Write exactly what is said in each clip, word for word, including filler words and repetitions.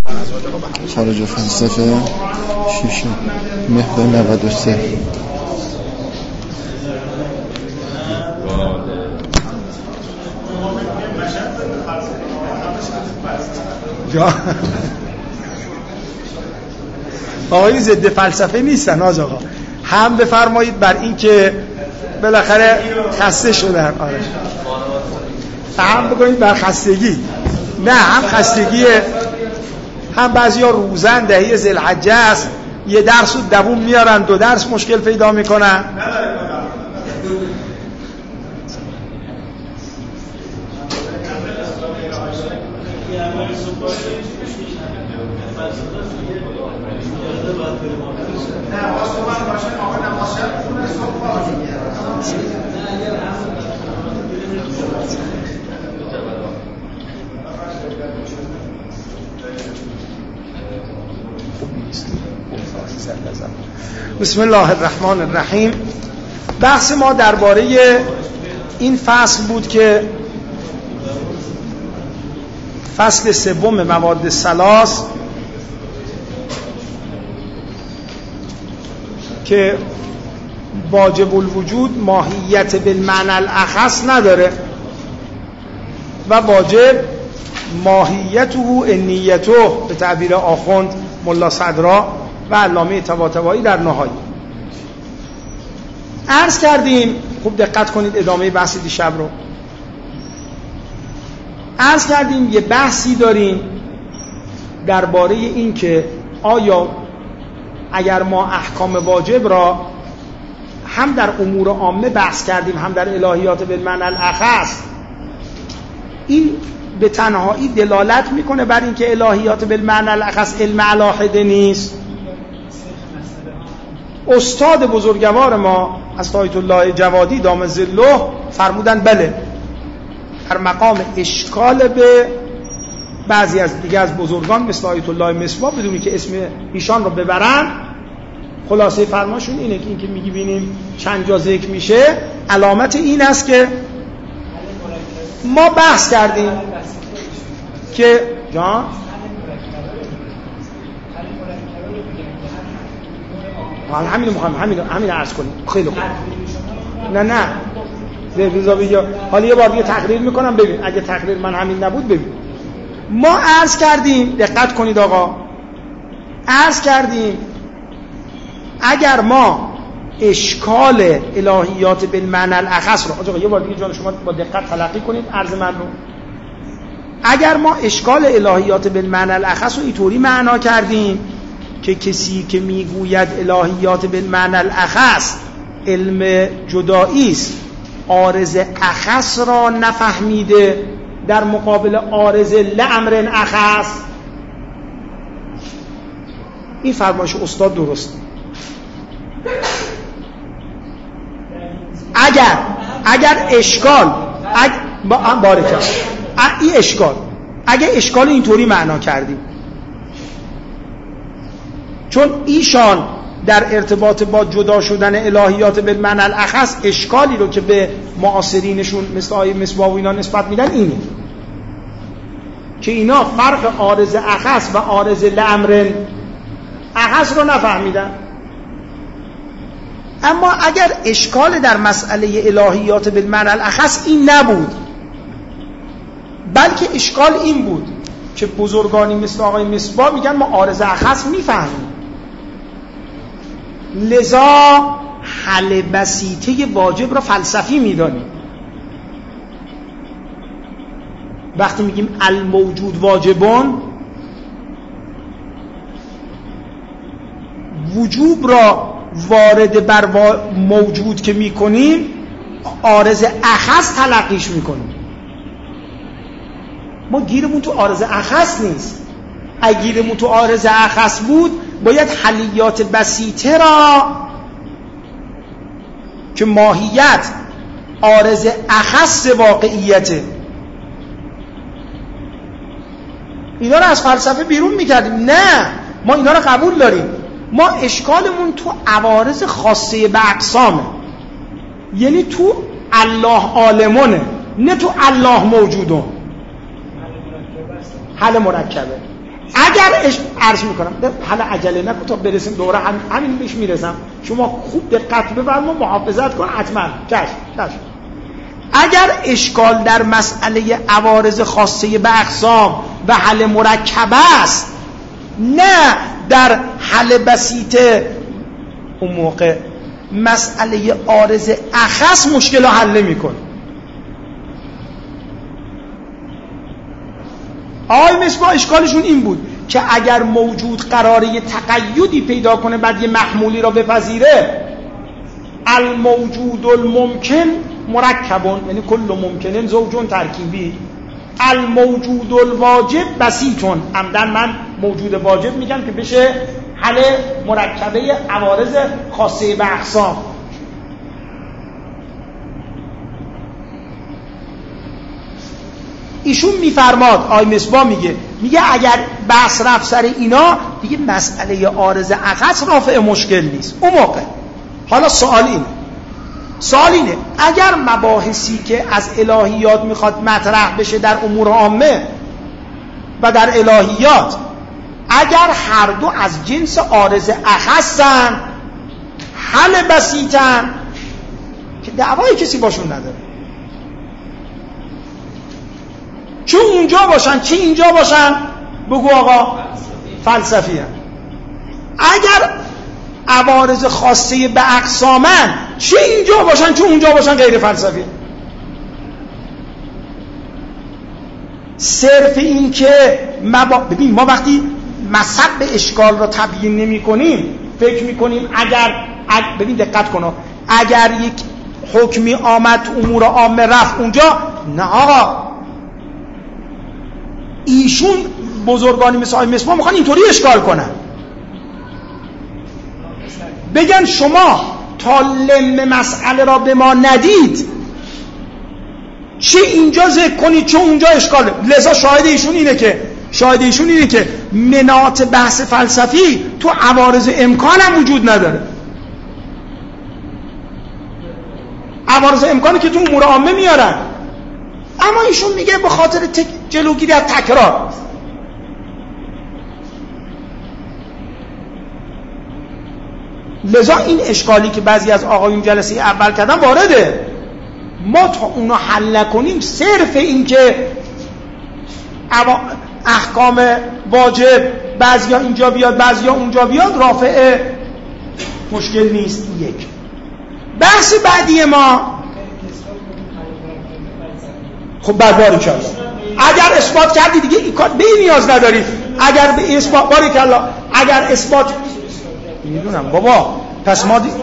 خارج فلسفه شیشم مهر نود و سه. آقای ضد فلسفه نیستن آج آقا، هم بفرمایید بر این که بالاخره خسته شدن. آره هم بگویید بر خستگی، نه هم خستگیه، هم بعضی ها روزن دهی ذوالحجه است یه درس رو دووم میارن دو درس مشکل پیدا میکنن. بسم الله الرحمن الرحیم. بحث ما درباره این فصل بود که فصل سوم مواد ثلاث که واجب الوجود ماهیت بالمعنى الاخص نداره و واجب ماهیته النیته به تعبیر آخوند ملا صدرا و علامه طباطبایی در نهایی. عرض کردیم، خوب دقت کنید ادامه بحث دیشب رو. عرض کردیم یه بحثی داریم درباره این که آیا اگر ما احکام واجب را هم در امور عامه بحث کردیم هم در الهیات بالمعنى الاخص، این به تنهایی دلالت میکنه بر این که الهیات بالمعنى الاخص علم علاحده نیست؟ استاد بزرگوار ما از آیت الله جوادی دام ظله فرمودن بله، در مقام اشکال به بعضی از دیگه از بزرگان مثل آیت الله مصباح بدونی که اسم ایشان رو ببرن، خلاصه فرماشون اینه که این که میگی بینیم چند جا ذکر میشه علامت این است که ما بحث کردیم که جان همین مهم همین همین عرض کنیم. خیلی خوب. نه نه رضا بیا حالا یه بار دیگه تقریر میکنم ببین، اگه تقریر من همین نبود ببین. ما عرض کردیم، دقت کنید آقا، عرض کردیم اگر ما اشکال الهیات بالمعنى الاخص رو آقا یه بار دیگه جان شما با دقت تلقی کنید عرض من رو. اگر ما اشکال الهیات بالمعنى الاخص رو اینطوری معنا کردیم که کسی که میگوید الهیات بالمعنى الاخص علم جدایی است، عارض اخص را نفهمیده در مقابل عارض لامر اخص، این فرمایش استاد درست. اگر اگر اشکال اگر بارکه این اشکال اگر اشکال اینطوری معنا کردیم، چون ایشان در ارتباط با جدا شدن الهیات بالمعنى الاخص اشکالی رو که به معاصرینشون مثل آیه مصباح و اینا نسبت میدن اینه که اینا فرق عارض اخص و عارض لامر اخص رو نفهمیدن. اما اگر اشکال در مسئله الهیات بالمعنى الاخص این نبود، بلکه اشکال این بود که بزرگانی مثل آقای مصباح میگن ما عارض اخص میفهمیم، لذا حل بسیطه واجب را فلسفی میدانیم. وقتی میگیم الموجود واجبون، وجوب را وارد بر موجود که میکنیم عارض اخص تلقیش میکنیم. ما گیرمون تو عارض اخص نیست. اگه گیرمون تو عارض اخص بود باید حلیات بسیطه را که ماهیت عارض اخص واقعیته اینا رو از فلسفه بیرون میکردیم. نه، ما اینا رو قبول داریم. ما اشکالمون تو عوارض خاصه به اقسامه، یعنی تو الله عالمونه، نه تو الله موجودون. حل مرکبه. اگر اش... عرض میکنم حالا عجله نکن تا برسیم دوره هم... همین بهش میرسم، شما خوب دقت بفرمایید محافظت کن حتما. چشم چشم. اگر اشکال در مسئله عوارض خاصه به اقسام و حل مرکبه است نه در حل بسیطه، اون موقع مسئله عارض اخص مشکل رو حل میکنه. آقای مصباح اشکالشون این بود که اگر موجود قراره یه تقیدی پیدا کنه بعد یه محمولی را بپذیره، الموجود الممکن مرکبون، یعنی کل ممکنن زوجون ترکیبی، الموجود الواجب بسیطون، عمدن من موجود واجب میگم که بشه حل مرکبه عوارض خاصه به اقسام. ایشون میفرماد، آی مصباح میگه میگه اگر بحث رفت سر اینا دیگه مسئله عارض اخص رافع مشکل نیست. اون موقع حالا سوال اینه سوال اینه اگر مباحثی که از الهیات میخواد مطرح بشه در امور عامه و در الهیات اگر هر دو از جنس عارض اخصن، حل بسیطن که دعوای کسی باشون نداره، چه اونجا باشن چه اینجا باشن، بگو آقا فلسفی هم. اگر عوارض خاصه به اقسامن، چه اینجا باشن چه اونجا باشن، غیر فلسفی. صرف این که مبا... ببین ما وقتی مصب اشکال را تبیین نمی کنیم فکر می کنیم اگر اگ... ببین دقت کن، اگر یک حکمی آمد امور عامه رفت اونجا، نه آقا، ایشون بزرگانی مثل آقای مصباح میخوان اینطوری اشکال کنن، بگن شما تا لم مسئله را به ما ندید چه اینجا ذکر کنید چه اونجا اشکاله. لذا شاهد ایشون اینه که شاهد ایشون اینه که مناط بحث فلسفی تو عوارض امکان هم وجود نداره. عوارض امکانی که تو امور عامه میارن، اما ایشون میگه به خاطر تک... جلوگیری از تکرار. لذا این اشکالی که بعضی از آقایون جلسه اول کردن وارده، ما تا اونو حل نکنیم صرف این که احکام واجب بعضیا اینجا بیاد بعضیا اونجا بیاد رافع مشکل نیست. یک بحث بعدی ما، خب بعد کرد اگر اثبات کردی دیگه این کار به این نیاز نداری. اگر به اثبات باری کلا اگر اثبات میدونم بابا پس ما دی...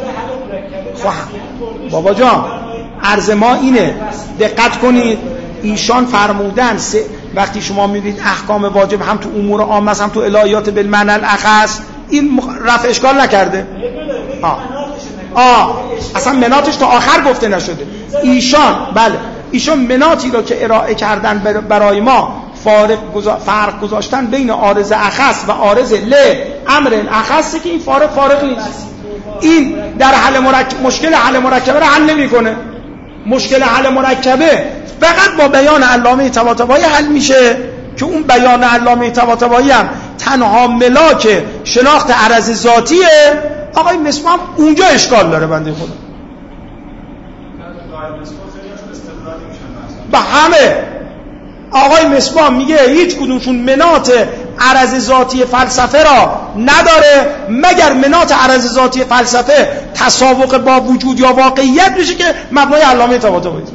بابا جان عرض ما اینه دقت کنید، ایشان فرمودن س... وقتی شما میبینید احکام واجب هم تو امور عامه هم تو الهیات بالمعنی الاخص، این مخ... رفع اشکال نکرده. آه. آه. اصلا مناتش تا آخر گفته نشده. ایشان بله ایشان مناتی رو که ارائه کردن برای ما فارق گذا... فرق گذاشتن بین عارض اخص و عارض ل امر اخصی که این فارق فارق نیست. این در حل مرکب مشکل حل مرکبه رو حل نمیکنه. مشکل حل مرکبه فقط با بیان علامه طباطبایی حل میشه که اون بیان علامه طباطبایی هم تنها ملاک شناخت عرض ذاتیه. آقای مصباح اونجا اشکال داره بنده خدا. با همه آقای مصباح میگه هیچ کدومشون مناط عرض ذاتی فلسفه را نداره مگر مناط عرض ذاتی فلسفه تساوق با وجود یا واقعیت میشه که مبنای علامه طباطبایی.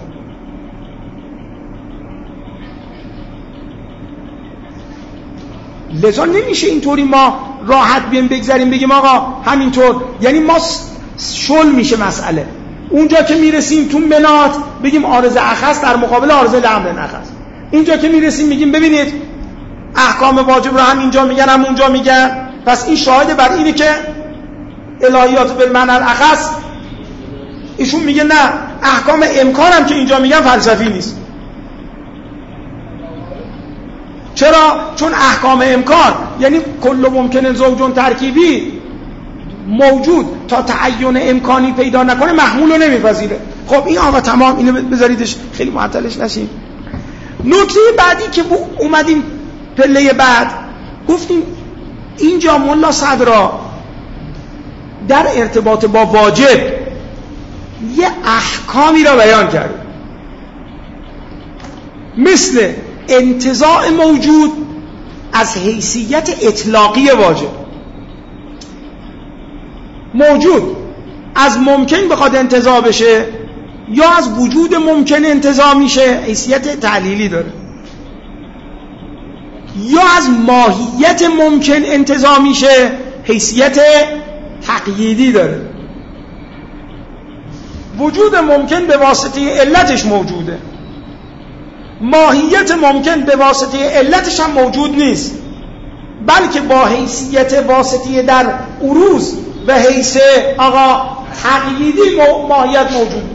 لذا نمیشه اینطوری ما راحت بیم بگذاریم بگیم آقا همینطور، یعنی ما شل میشه مسئله. اونجا که میرسیم تو مناط بگیم عارض اخص در مقابل عارض لامر اخص، اینجا که میرسیم میگیم ببینید احکام واجب رو هم اینجا میگن هم اونجا میگن، پس این شاهد بر اینه که الهیات بالمعنی الاخص. ایشون میگه نه احکام امکان هم که اینجا میگن فلسفی نیست. چرا؟ چون احکام امکان یعنی کل ممکن زوجون ترکیبی موجود تا تعین امکانی پیدا نکنه محمول رو نمیپذیره. خب این آقا تمام، اینو بذاریدش خیلی معطلش نشیم. نکته بعدی که اومدیم پله بعد گفتیم اینجا ملا صدرا در ارتباط با واجب یه احکامی را بیان کرد، مثل انتزاع موجود از حیثیت اطلاقی واجب. موجود از ممکن بخواد انتزاع بشه یا از وجود ممکن انتزاع میشه، حیثیت تعلیلی داره، یا از ماهیت ممکن انتزاع میشه، حیثیت تقییدی داره. وجود ممکن به واسطه علتش موجوده، ماهیت ممکن به واسطه علتش هم موجود نیست، بلکه با حیثیت واسطه در عروض و حیث آقا تقییدی ماهیت موجود.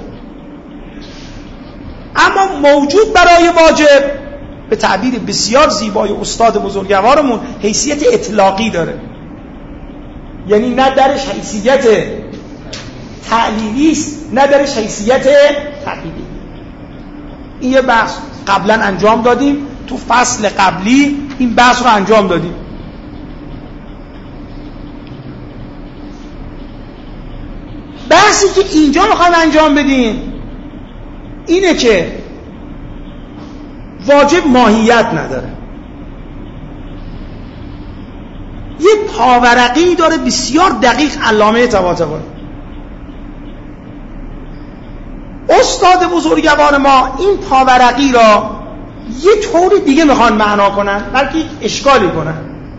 اما موجود برای واجب به تعبیر بسیار زیبای استاد بزرگوارمون حیثیت اطلاقی داره، یعنی نه درش حیثیت تعلیلی است نه درش حیثیت تقییدی. این یه بحث قبلا انجام دادیم، تو فصل قبلی این بحث رو انجام دادیم. بحثی که اینجا میخوایم انجام بدیم اینه که واجب ماهیت نداره، یه پاورقی داره بسیار دقیق علامه طباطبایی. استاد بزرگوار ما این پاورقی را یه طور دیگه میخوان معنا کنن، بلکه اشکالی کنن.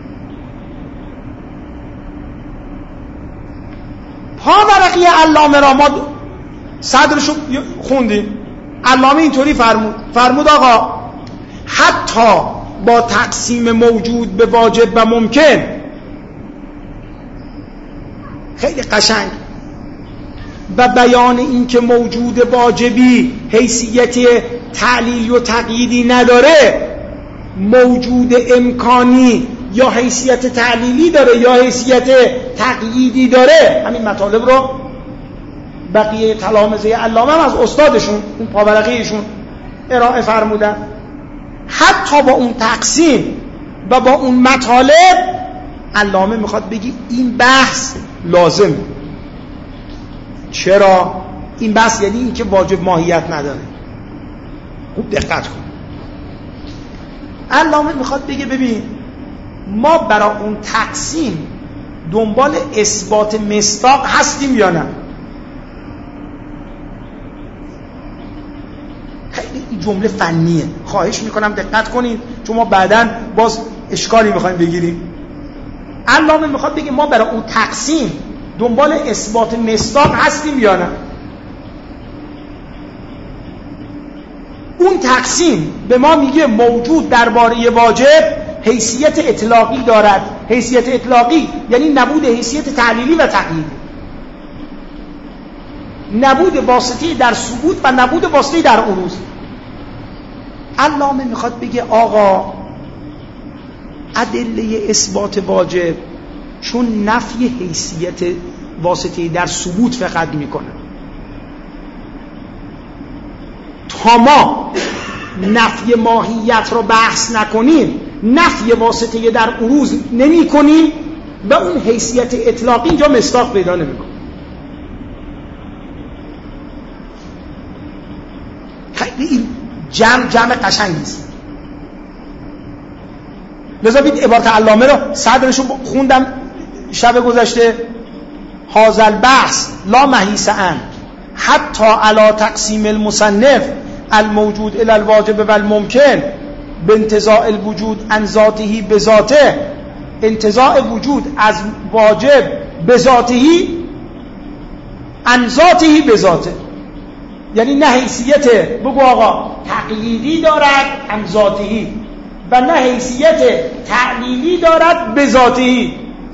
پاورقی علامه را ما صدرشو خوندیم. علامه اینطوری فرمود فرمود آقا حتی با تقسیم موجود به واجب و ممکن، خیلی قشنگ، و بیان این که موجود واجبی حیثیت تعلیل و تقییدی نداره، موجود امکانی یا حیثیت تعلیلی داره یا حیثیت تقییدی داره. همین مطالب رو بقیه تلامذه علامه هم از استادشون اون پاورقیشون ارائه فرمودن. حتی با اون تقسیم و با اون مطالب علامه میخواد بگی این بحث لازمه. چرا؟ این بحث یعنی این که واجب ماهیت نداره. خوب دقت کن. علامه میخواد بگه ببین ما برای اون تقسیم دنبال اثبات مصداق هستیم یا نه. خیلی این جمله فنیه، خواهش میکنم دقت کنید چون ما بعداً باز اشکالی میخوایم بگیریم. علامه میخواد بگه ما برای اون تقسیم دنبال اثبات مصداق هستیم یا نه. اون تقسیم به ما میگه موجود درباره واجب حیثیت اطلاقی دارد. حیثیت اطلاقی یعنی نبود حیثیت تعلیلی و تقییدی، نبود واسطی در ثبوت و نبود واسطی در عروض. علامه میخواد بگه آقا ادله اثبات واجب چون نفی حیثیت واسطی در ثبوت فقط میکنه، تا ما نفی ماهیت رو بحث نکنیم، نفی واسطه در عروض نمی کنیم، به اون حیثیت اطلاقی اینجا مصداق پیدا نمی کنیم. خیلی این جمع جمع قشنگی است. لذا بید عبارت علامه رو صدرشو خوندم شب گذشته. هذا البحث لا محیص عنه حتی علی تقسیم المصنف الموجود الی الواجب و الممکن بانتزاع الوجود عن ذاته بذاته. انتزاع وجود از واجب بذاته عن ذاته بذاته یعنی نه حیثیت بگو آقا تقییدی دارد عن ذاته و نه حیثیت تعلیلی دارد بذاته.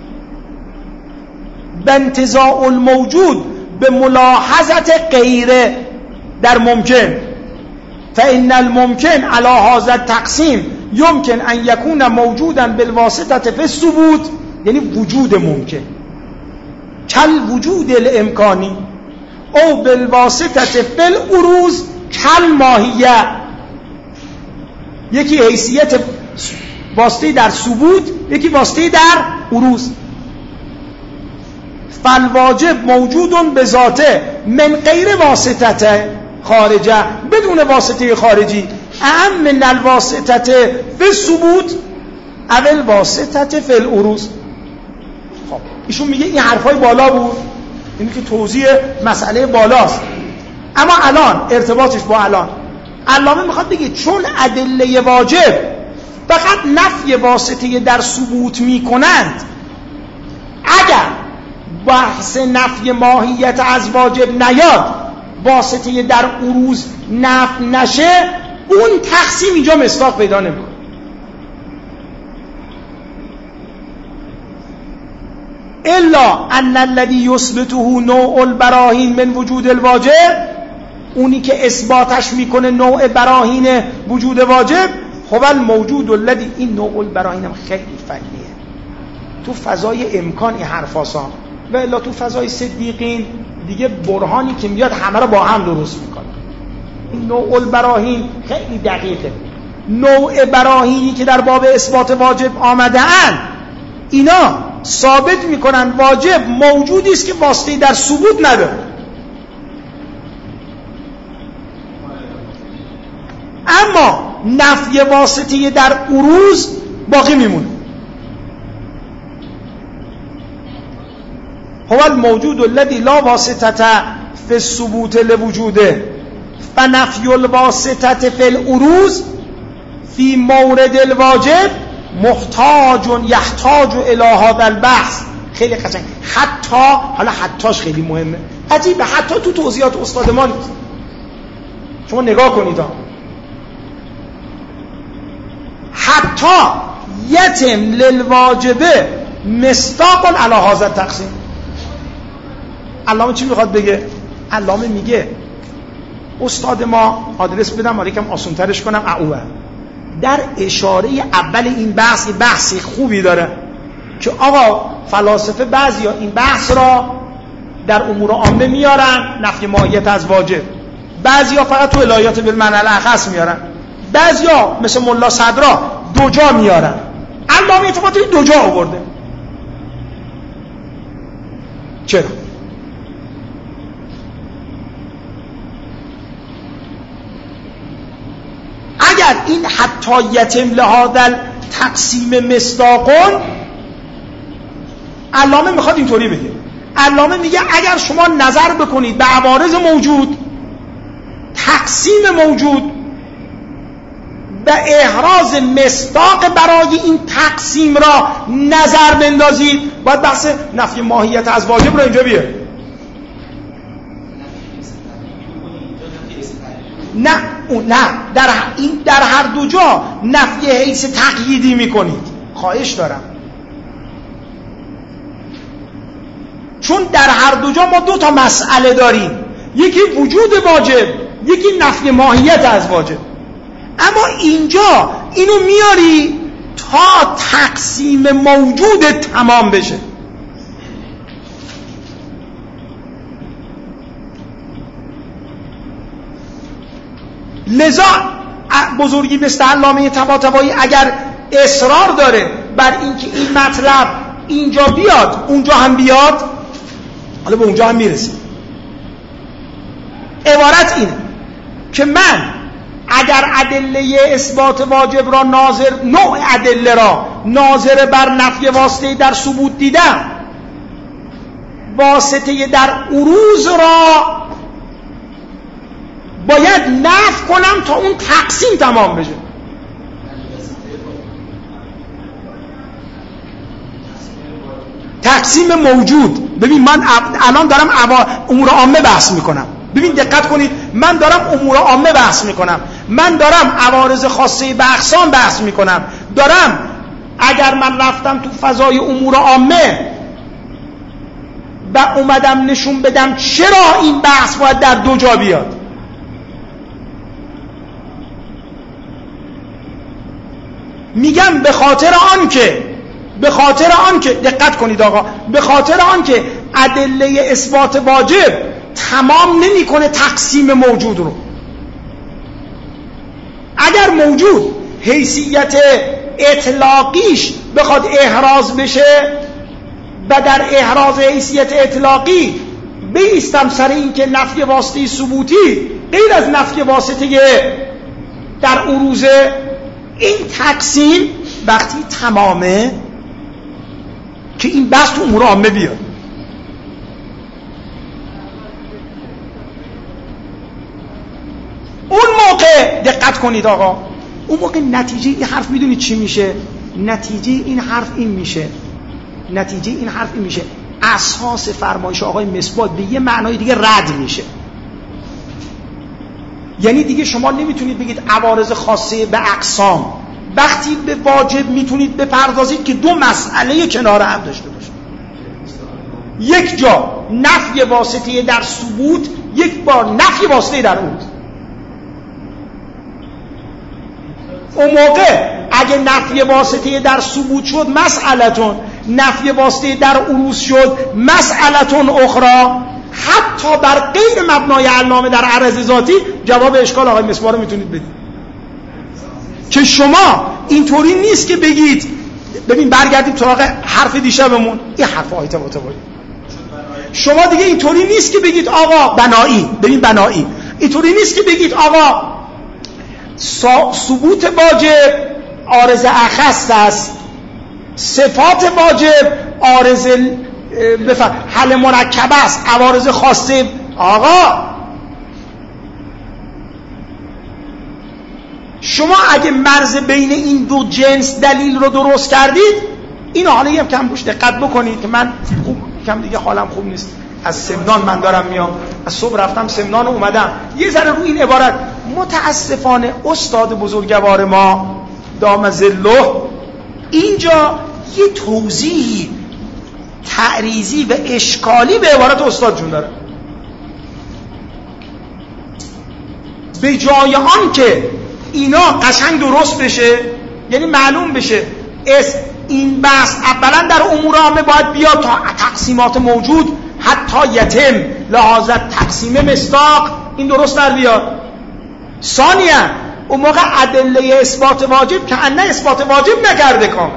بانتزاع الموجود به ملاحظت غیره در ممکن، فإن الممکن على هذا التقسیم يمكن ان يكون موجودا بالواسطه في الثبوت، یعنی وجود ممکن کل وجود الامکانی او بالواسطه في العروض کل ماهیه. یکی حیثیت واسطه در ثبوت، یکی واسطه در عروض. فالواجب موجود به ذاته من غیر واسطه خارجه، بدون واسطه خارجی. اهم من الواسطه فی الثبوت اول واسطه فی العروض. خب ایشون میگه این حرفای بالا بود، اینی که توضیح مسئله بالاست، اما الان ارتباطش با الان علامه میخواد بگه چون ادله واجب فقط نفی واسطه در ثبوت میکنند، اگر بحث نفی ماهیت از واجب نیاد، واسطه در عروض نفی نشه، اون تقسیم اینجا مصداق پیدا نمیکنه. الا ان الذي يثبته نوع البراهین من وجود الواجب، اونی که اثباتش میکنه نوع براهین وجود واجب، خب الموجود الذي، این نوع البراهین هم خیلی فنیه، تو فضای امکان این حرف آسان، و الا تو فضای صدیقین دیگه برهانی که میاد همه رو با هم درست میکنه. این نوع البراهین خیلی دقیقه. نوع براهینی که در باب اثبات واجب آمده اند، اینا ثابت میکنن واجب موجودی است که واسطه در ثبوت نداره. اما نفی واسطه در عروض باقی میمونه. هو الموجود الذي لا واسطه فی الثبوت لوجوده فنفی الواسطه فی العروض فی مورد الواجب محتاج یحتاج الی هذا البحث. خیلی قشنگ. حتی، حالا حتاش خیلی مهمه، عجیبه، حتی تو توضیحات استاد ما نیست. شما نگاه کنید ها، حتی یتم للواجبه مصداق علی هذا التقسیم. علامه چی میخواد بگه؟ علامه میگه استاد ما، آدرس بدم حالا یکم آسان‌ترش کنم، اعوه در اشاره اول این بحث بحثی خوبی داره که آقا فلاسفه بعضیا این بحث را در امور عامه میارن، نفی ماهیت از واجب، بعضیا فقط تو الهیات بالمعنی الاخص میارن، بعضیا مثل ملا صدرا دو جا میارن. علامه اتفاقا این دو جا آورده. چرا؟ اگر این حتی یتم لهذا تقسیم مصداقون، علامه میخواد اینطوری بگه. علامه میگه اگر شما نظر بکنید به عوارض موجود، تقسیم موجود و احراز مصداق برای این تقسیم را نظر بندازید، باید بحث نفی ماهیت از واجب را اینجا بیارید. نه نه در این در هر دو جا نفی حیث تقییدی میکنید. خواهش دارم، چون در هر دو جا ما دو تا مسئله داریم، یکی وجود واجب، یکی نفی ماهیت از واجب. اما اینجا اینو میاری تا تقسیم موجود تمام بشه. لذا بزرگی مثل علامه طباطبایی اگر اصرار داره بر اینکه این مطلب اینجا بیاد اونجا هم بیاد، حالا به اونجا هم میرسیم، عبارت اینه که من اگر ادله اثبات واجب را ناظر، نوع ادله را ناظر بر نفی واسطه در ثبوت دیدم، واسطه در عروض را باید نفی کنم تا اون تقسیم تمام بشه. تقسیم موجود. ببین من الان دارم امور عامه بحث میکنم، ببین دقت کنید، من دارم امور عامه بحث میکنم، من دارم عوارض خاصه به اقسام بحث میکنم، دارم اگر من رفتم تو فضای امور عامه و اومدم نشون بدم چرا این بحث باید در دو جا بیاد. میگم به خاطر آن که به خاطر آن که دقت کنید آقا، به خاطر آن که ادله اثبات واجب تمام نمیکنه تقسیم موجود رو. اگر موجود حیثیت اطلاقیش بخواد احراز بشه و در احراز حیثیت اطلاقی بیستم سر این که نفی واسطه ثبوتی غیر از نفی واسطه در عروض، این تقسیم وقتی تمامه که این بحث تو امور عامه بیاد. اون موقع دقت کنید آقا، اون موقع نتیجه این حرف میدونید چی میشه؟ نتیجه این حرف این میشه نتیجه این حرف این میشه اساس فرمایش آقای مصباح به یه معنای دیگه رد میشه. یعنی دیگه شما نمیتونید بگید عوارض خاصه به اقسام، وقتی به واجب میتونید بپردازید که دو مسئله کنار هم داشته باشه، یک جا نفی واسطه در ثبوت، یک بار نفی واسطه در عروض. اون موقع اگه نفی واسطه در ثبوت شد مسئلتون، نفی واسطه در عروض شد مسئلتون اخرى، حتی بر غیر مبنای علامه در عرض ذاتی جواب اشکال آقای مصباح رو میتونید بدید که شما اینطوری نیست که بگید. ببین برگردیم سراغ حرف دیشبمون، این حرف آیت متواری، شما دیگه اینطوری نیست که بگید آقا بنایی، ببین بنایی اینطوری نیست که بگید آقا ثبوت واجب عارض اخص است، صفات واجب عارض بفهم حل مرکب است، عوارض خاصه. آقا شما اگه مرز بین این دو جنس دلیل رو درست کردید، این حالا هم کم بوش دقت بکنید که من خوب کم دیگه حالم خوب نیست، از سمنان من دارم میام، از صبح رفتم سمنان و اومدم، یه ذره رو این عبارت متاسفانه استاد بزرگوار ما دام ظله اینجا یه توضیحی تعریضی و اشکالی به عبارت استاد جون داره. به جای آن که اینا قشنگ درست بشه، یعنی معلوم بشه اس این بحث اولا در امور عامه باید بیاد تا تقسیمات موجود حتی یتم لحاظ تقسیم مصداق این درست در بیاد. ثانیا اون موقع ادله اثبات واجب که انه اثبات واجب نکرده کامل.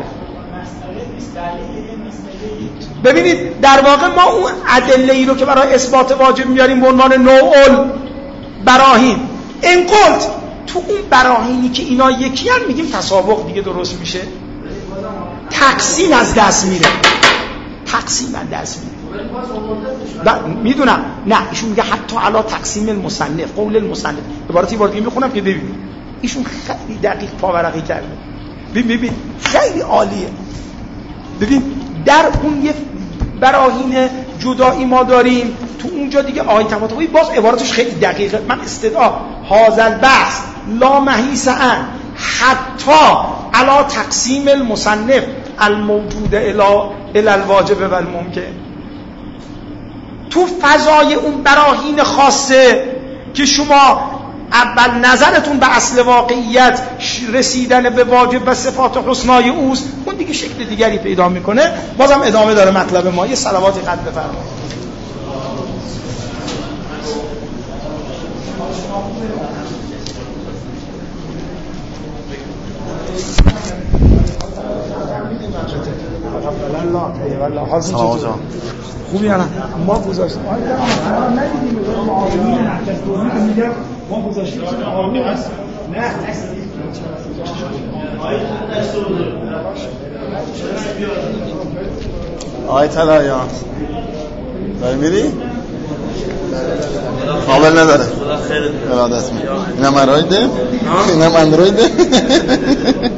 ببینید در واقع ما اون ادله ای رو که برای اثبات واجب میاریم به عنوان نوع براهین، این قلت تو اون براهینی که اینا یکی هم میگیم تسابق دیگه درست میشه، تقسیم از دست میره، تقسیم از دست میره. میدونم نه ایشون میگه حتی علا تقسیم المصنف، قول المصنف، عبارتی بار دیگه میخونم که ببینید ایشون خیلی دقیق پاورقی کرده. ببین ببین خیلی عالیه. ببین در اون یه براهین جدایی ما داریم، تو اونجا دیگه آیه طباطبایی باز عبارتش خیلی دقیقه. من استدعا هازل بحث لا محیص ان حتی علا تقسیم المصنف الموجود الی الواجب و الممکن. تو فضای اون براهین خاصه که شما اول نظرتون به اصل واقعیت رسیدن به واجب و صفات حسنای اوست، اون دیگه شکل دیگری پیدا میکنه. بازم ادامه داره مطلب ما. یه صلواتی قد بفرمایید. خوبی الان ما گذاشتیم ندیدیم ما گذاشتیم نه آی طلایان داری میری؟ قابل نداره ارادت می اینم اندرویده؟ اینم اندرویده؟